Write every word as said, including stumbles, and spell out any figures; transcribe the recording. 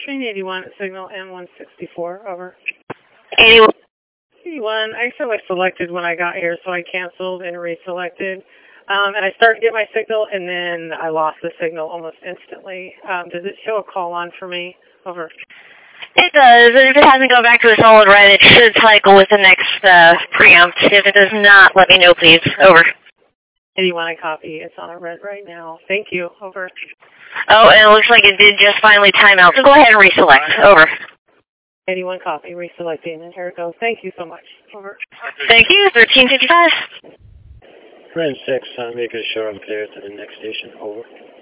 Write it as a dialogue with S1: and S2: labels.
S1: Train eighty-one at signal M one sixty-four, over.
S2: eighty-one.
S1: eighty-one, I actually selected when I got here, so I canceled and reselected. Um, and I started to get my signal, and then I lost the signal almost instantly. Um, does it show a call on for me? Over.
S2: It does. If it hasn't gone back to a solid red, it should cycle with the next uh, preempt. If it does not, let me know, please. Over.
S1: eighty-one, I copy. It's on a red right now. Thank you. Over.
S2: Oh, and it looks like it did just finally time out, so go ahead and reselect. Over.
S1: eighty-one, copy. Reselecting, and here it goes. Thank you so much. Over.
S2: Thank you. thirteen fifty-five.
S3: Red six, uh, making sure I'm clear to the next station. Over.